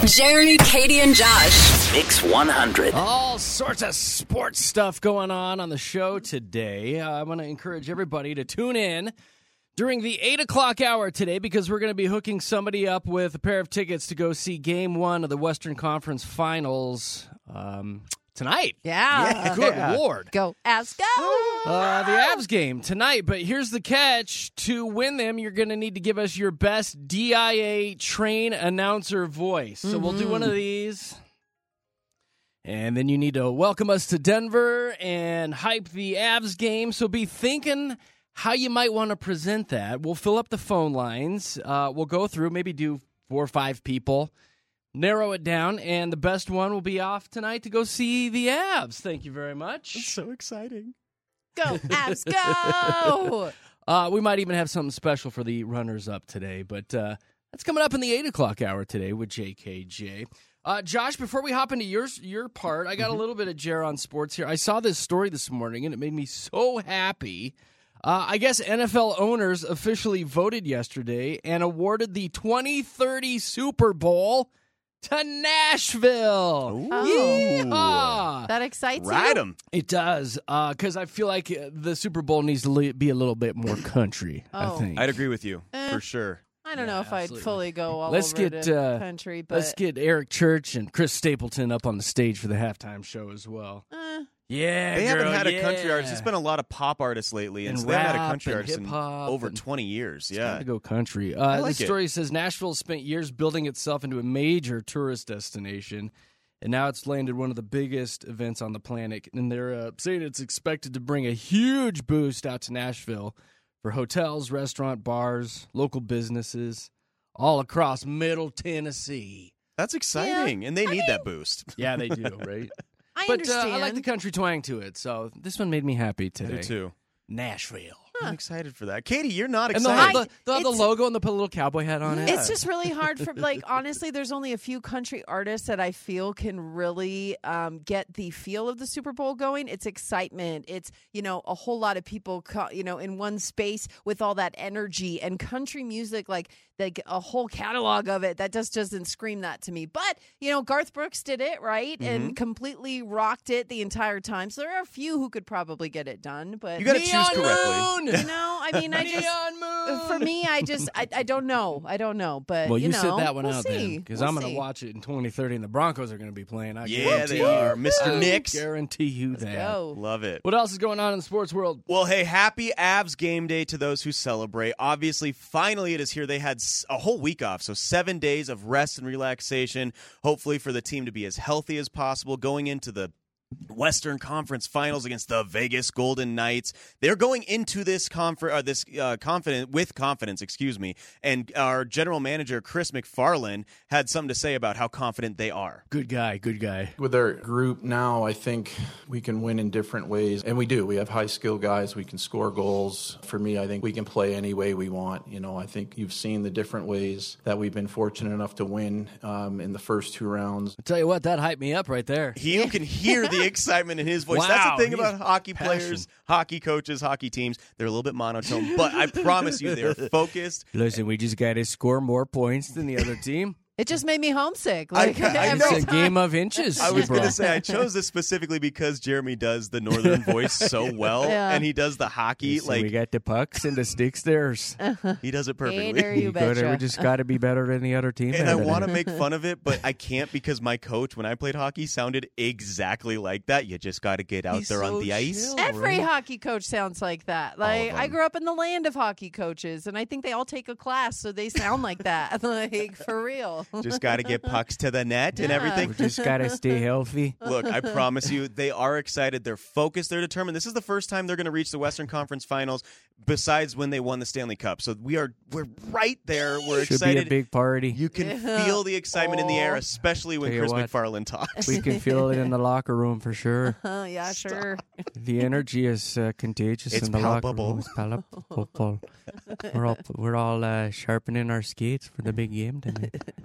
Jeremy, Katie, and Josh. Mix 100. All sorts of sports stuff going on the show today. I want to encourage everybody to tune in during the 8 o'clock hour today because we're going to be hooking somebody up with a pair of tickets to go see Game 1 of the Western Conference Finals tonight. Yeah. Good Lord. Go, Avs, go! The Avs game tonight, but here's the catch. To win them, you're going to need to give us your best DIA train announcer voice. So we'll do one of these. And then you need to welcome us to Denver and hype the Avs game. So be thinking how you might want to present that. We'll fill up the phone lines. We'll go through, maybe do 4 or 5 people, narrow it down, and the best one will be off tonight to go see the Avs. Thank you very much. That's so exciting. Go, Avs, go! We might even have something special for the runners-up today, but that's coming up in the 8 o'clock hour today with JKJ. Josh, before we hop into your part, I got a little bit of Jer on sports here. I saw this story this morning, and it made me so happy. I guess NFL owners officially voted yesterday and awarded the 2030 Super Bowl to Nashville. Yeehaw! That excites Ride you? 'em. It does, because I feel like the Super Bowl needs to be a little bit more country, I think. I'd agree with you, for sure. I don't know if I'd absolutely. fully go all Let's over get, to country, but Let's get Eric Church and Chris Stapleton up on the stage for the halftime show as well. Yeah, They haven't had yeah. a country artist. It's been a lot of pop artists lately, and And so they haven't had a rap country and artist in hip-hop over and- 20 years. It's Yeah. time to go country. like The story says Nashville spent years building itself into a major tourist destination, and now it's landed one of the biggest events on the planet. And they're saying it's expected to bring a huge boost out to Nashville for hotels, restaurant, bars, local businesses all across Middle Tennessee. That's exciting, and they need that boost. Yeah, they do, right? I But understand. I like the country twang to it, so this one made me happy I today. do too. Nashville. I'm excited for that. Katie, you're not And excited. they'll have the It's- logo and they'll put a little cowboy hat on it. It's just really hard for, like, honestly, there's only a few country artists that I feel can really get the feel of the Super Bowl going. It's excitement. It's, a whole lot of people, in one space with all that energy and country music, like a whole catalog of it that just doesn't scream that to me. But, Garth Brooks did it, right? And completely rocked it the entire time. So there are a few who could probably get it done. But You got to choose correctly. Neon Moon. For me, I don't know. I don't know. But, Well, you sit that one we'll out see. then, because We'll I'm going see. to watch it in 2030, and the Broncos are going to be playing. I Yeah, guarantee they you. are. Mr. Knicks. Guarantee you Let's that. go. Love it. What else is going on in the sports world? Well, hey, happy Avs game day to those who celebrate. Obviously, finally it is here. They had a whole week off, so 7 days of rest and relaxation, hopefully for the team to be as healthy as possible going into the Western Conference Finals against the Vegas Golden Knights. They're going into this confidence, and our general manager, Chris McFarland, had something to say about how confident they are. Good guy, good guy. With our group now, I think we can win in different ways. And we do. We have high skill guys. We can score goals. For me, I think we can play any way we want. I think you've seen the different ways that we've been fortunate enough to win in the first 2 rounds. I'll tell you what, that hyped me up right there. You can hear the excitement in his voice. Wow, That's the thing he's about hockey players, passionate. hockey coaches, hockey teams. They're a little bit monotone, but I promise you they're focused. Listen, we just got to score more points than the other team. It just made me homesick. I Like know. every It's a time. game of inches. I was bro. going to say, I chose this specifically because Jeremy does the northern voice so well, Yeah. and he does the hockey, Listen, we got the pucks and the sticks there. he does it perfectly. Hater, you betcha. We just got to be better than the other team. And I want to make fun of it, but I can't because my coach, when I played hockey, sounded exactly like that. You just got to get out He's there on so the ice. chill. Every right? hockey coach sounds like that. Like I grew up in the land of hockey coaches, and I think they all take a class, so they sound like that. Like for real. Just got to get pucks to the net and Yeah. everything. We just got to stay healthy. Look, I promise you, they are excited. They're focused. They're determined. This is the first time they're going to reach the Western Conference Finals besides when they won the Stanley Cup. So we're right there. We're Should excited. be a big party. You can feel the excitement in the air, especially when Tell you Chris what. McFarland talks. We can feel it in the locker room for sure. Yeah, sure. The energy is contagious It's in the palpable. locker room. It's palpable. We're all sharpening our skates for the big game tonight.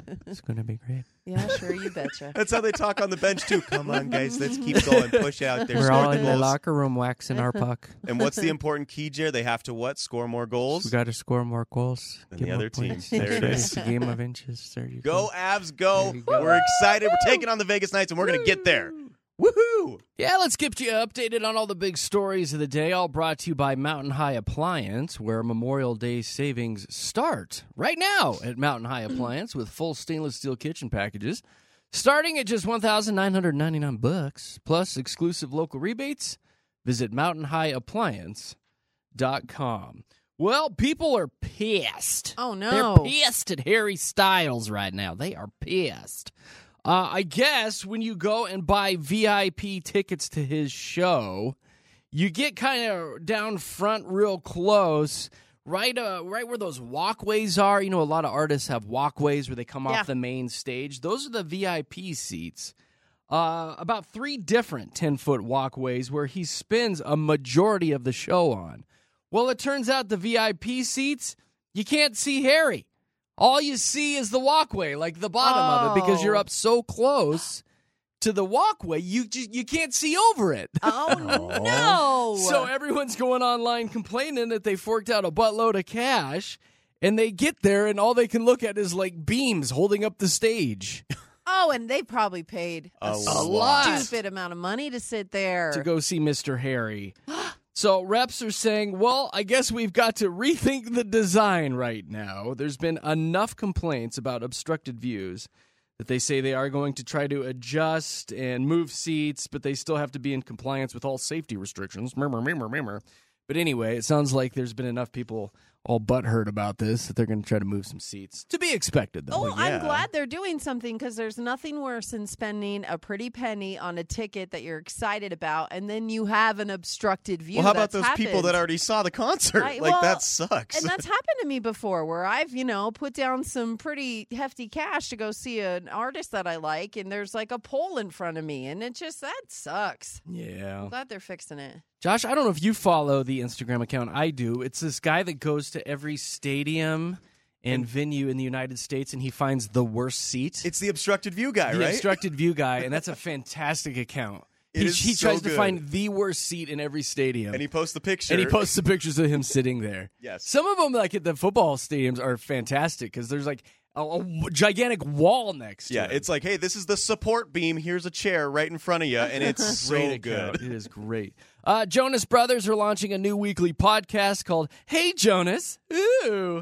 It's going to be great. Yeah, sure, you betcha. That's how they talk on the bench, too. Come on, guys, let's keep going. Push out there. We're Score all the in the goals. locker room waxing our puck. And what's the important key, Jer? They have to what? Score more goals? We got to score more goals. Than Get the more other team. points. There That's it right. is. It's a game of inches. There you Go, Avs, go. There you go. We're excited. We're taking on the Vegas Knights, and we're going to get there. Woohoo! Yeah, let's keep you updated on all the big stories of the day, all brought to you by Mountain High Appliance, where Memorial Day savings start right now at Mountain High Appliance with full stainless steel kitchen packages, starting at just $1,999 plus exclusive local rebates. Visit mountainhighappliance.com. Well, people are pissed. Oh, no. They're pissed at Harry Styles right now. They are pissed. I guess when you go and buy VIP tickets to his show, you get kind of down front real close, right where those walkways are. You know, a lot of artists have walkways where they come off the main stage. Those are the VIP seats. About 3 different 10-foot walkways where he spends a majority of the show on. Well, it turns out the VIP seats, you can't see Harry. All you see is the walkway, like the bottom of it, because you're up so close to the walkway, you can't see over it. Oh, no. So everyone's going online complaining that they forked out a buttload of cash, and they get there, and all they can look at is like beams holding up the stage. Oh, and they probably paid A a lot. stupid amount of money to sit there. To go see Mr. Harry. So reps are saying, well, I guess we've got to rethink the design right now. There's been enough complaints about obstructed views that they say they are going to try to adjust and move seats, but they still have to be in compliance with all safety restrictions. But anyway, it sounds like there's been enough people all butthurt about this that they're going to try to move some seats. To be expected, though. Oh, I'm glad they're doing something because there's nothing worse than spending a pretty penny on a ticket that you're excited about, and then you have an obstructed view. Well, how about That's those people happened. that already saw the concert? Right, Like, well, that sucks. And that's happened to me before where I've, put down some pretty hefty cash to go see an artist that I like, and there's like a pole in front of me, and that sucks. Yeah. I'm glad they're fixing it. Josh, I don't know if you follow the Instagram account. I do. It's this guy that goes to every stadium and venue in the United States, and he finds the worst seat. It's the obstructed view guy, the right? obstructed view guy, and that's a fantastic account. It is He so tries to good. find the worst seat in every stadium. And he posts the picture. And he posts the pictures of him sitting there. Yes. Some of them, like at the football stadiums, are fantastic because there's like a gigantic wall next to Yeah, him. it's like, hey, this is the support beam. Here's a chair right in front of you, and it's so Great good. account. It is great. Jonas Brothers are launching a new weekly podcast called Hey Jonas. Ooh.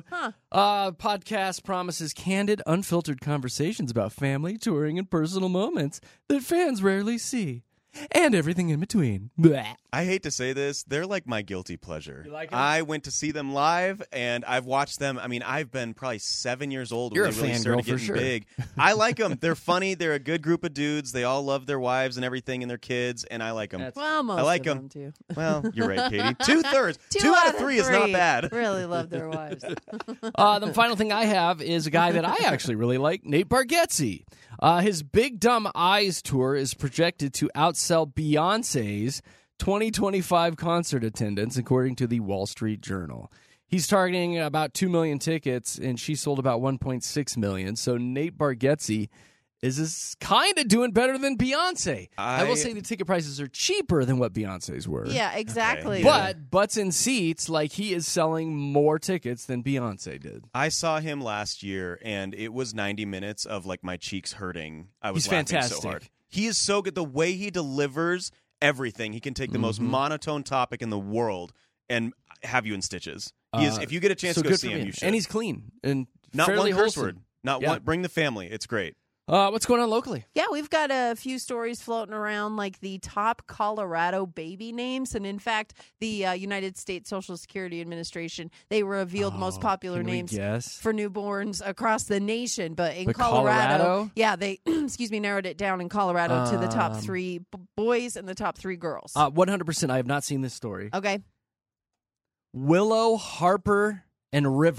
Podcast promises candid, unfiltered conversations about family, touring, and personal moments that fans rarely see. And everything in between. Blah. I hate to say this, they're like my guilty pleasure. You like 'em? I went to see them live, and I've watched them. I mean, I've been probably 7 years old You're when a they really fangirl started for getting sure. big. I like them. They're funny. They're a good group of dudes. They all love their wives and everything and their kids, and I like them. That's- Well, most I like of 'em. them do. Well, you're right, Katie. 2/3. 2 out of 3 is not bad. Really love their wives. The final thing I have is a guy that I actually really like, Nate Bargatze. His Big Dumb Eyes tour is projected to outsell Beyonce's 2025 concert attendance, according to the Wall Street Journal. He's targeting about 2 million tickets, and she sold about 1.6 million. So Nate Bargatze is kind of doing better than Beyonce. I will say the ticket prices are cheaper than what Beyonce's were. Yeah, exactly. But butts in seats, like he is selling more tickets than Beyonce did. I saw him last year, and it was 90 minutes of like my cheeks hurting. I was He's laughing fantastic. so hard. He is so good. The way he delivers everything, he can take the most monotone topic in the world and have you in stitches. He is. If you get a chance so to go good see for him, him. you should. And he's clean and not fairly one curse wholesome. word. Not Yeah. one. Bring the family. It's great. What's going on locally? Yeah, we've got a few stories floating around, like the top Colorado baby names. And in fact, the United States Social Security Administration, they revealed most popular can we names guess? for newborns across the nation. But in But Colorado, Colorado? yeah, they, narrowed it down in Colorado to the top 3 boys and the top 3 girls. 100%. I have not seen this story. Okay. Willow, Harper, and River.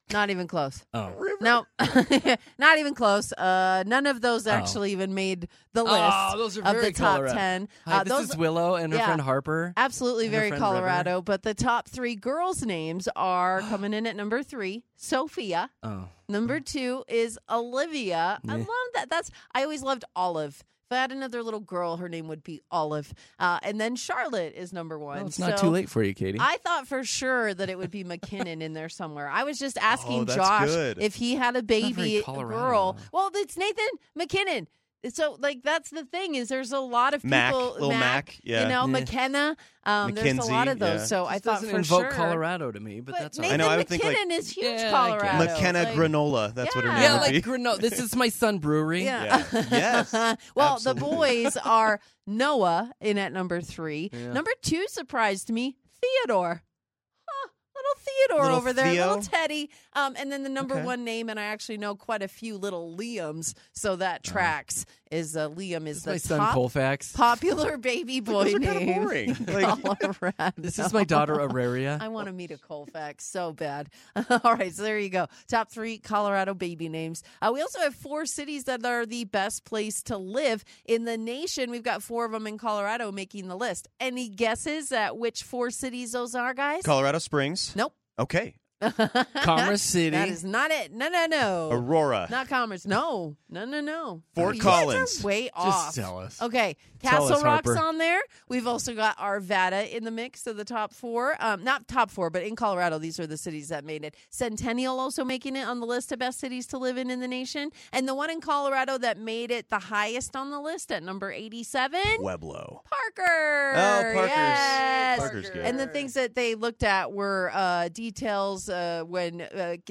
Not even close. Oh. No, not even close. None of those actually even made the list those are of very the top Colorado. 10. Hi, this Those is Willow and her yeah. friend Harper. absolutely and her very friend Colorado, but the top 3 girls' names are coming in at number 3, Sophia. Oh. Number 2 is Olivia. I Yeah. love that. I always loved Olive. If I had another little girl, her name would be Olive. And then Charlotte is number 1. Well, it's not So too late for you, Katie. I thought for sure that it would be McKinnon in there somewhere. I was just asking that's Josh good. if he had a very baby Colorado, girl. though. Well, it's Nathan McKinnon. So, like, that's the thing is there's a lot of people. Mac, little Mac, yeah. You know, Yeah. McKenna. There's a lot of those. yeah. So I This thought doesn't for invoke sure. Colorado to me, but that's all Nathan right. I know, I would think, like- McKinnon is huge Yeah, I guess. Colorado. McKenna Like, Granola. That's what her Yeah. name Yeah, would like be. granola. This is my son brewery. Yeah. Yes. Well, Absolutely. the boys are Noah in at number 3. Yeah. Number 2 surprised me, Theodore. Little Theodore Little over there, Theo? little Teddy. And then the number Okay. 1 name, and I actually know quite a few little Liams, so that tracks. Is Liam is This is the my son top Colfax. popular baby boy Those are kinda name. boring. in Like- Colorado. This is my daughter Auraria. I want to meet a Colfax so bad. All right, so there you go. Top 3 Colorado baby names. We also have 4 cities that are the best place to live in the nation. We've got 4 of them in Colorado making the list. Any guesses at which 4 cities those are, guys? Colorado Springs. Nope. Okay. Commerce City. That is not it. No. Aurora. Not Commerce. No. Fort You Collins. guys are way Just off. tell us. Okay, Tell Castle us, Rock's Harper. on there. We've also got Arvada in the mix of the top 4. Not top 4, but in Colorado, these are the cities that made it. Centennial also making it on the list of best cities to live in the nation. And the one in Colorado that made it the highest on the list at number 87, Pueblo. Parker. Oh, Parker's- Yes. Parker's good. And the things that they looked at were details when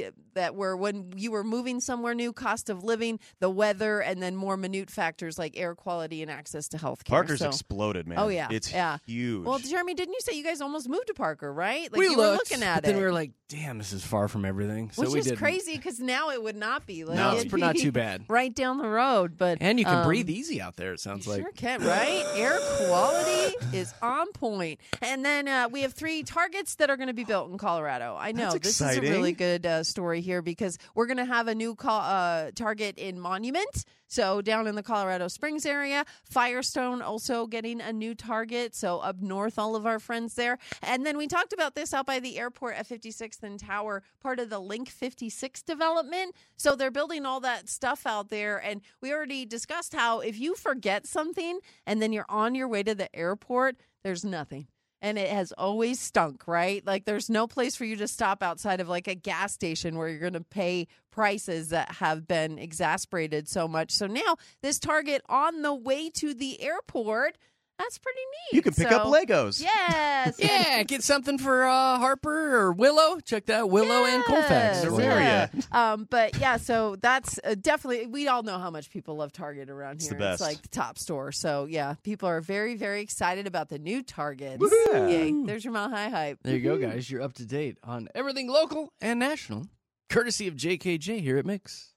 you were moving somewhere new, cost of living, the weather, and then more minute factors like air quality and access to health care. Parker's exploded, man. Oh, yeah. It's Yeah. huge. Well, Jeremy, didn't you say you guys almost moved to Parker, right? Like we you looked, were looking at but then it. we were like, damn, this is far from everything. So which we is didn't. crazy because now it would not be. Like, No, it'd it's not be too bad. Right down the road. But And you can breathe easy out there, it You sounds like. sure can, right? Air quality is on point. And then we have 3 targets that are going to be built in Colorado. I know That's this is a exciting. really good story here because we're going to have a new target in Monument. So down in the Colorado Springs area, Firestone also getting a new target. So up north, all of our friends there. And then we talked about this out by the airport at 56th and Tower, part of the Link 56 development. So they're building all that stuff out there. And we already discussed how if you forget something and then you're on your way to the airport, there's nothing. And it has always stunk, right? Like there's no place for you to stop outside of like a gas station where you're going to pay prices that have been exasperated so much. So now this Target on the way to the airport, that's pretty neat. you can pick up So, Legos. Yes. Yeah, get something for Harper or Willow. Check that out, Willow and Colfax. Yes, Or area. yeah. But yeah, so that's definitely, we all know how much people love Target around It's here. the best. It's like the top store. So yeah, people are very, very excited about the new Targets. Woohoo. Yay. There's your Mile High hype. There you go, guys. You're up to date on everything local and national, courtesy of JKJ here at Mix.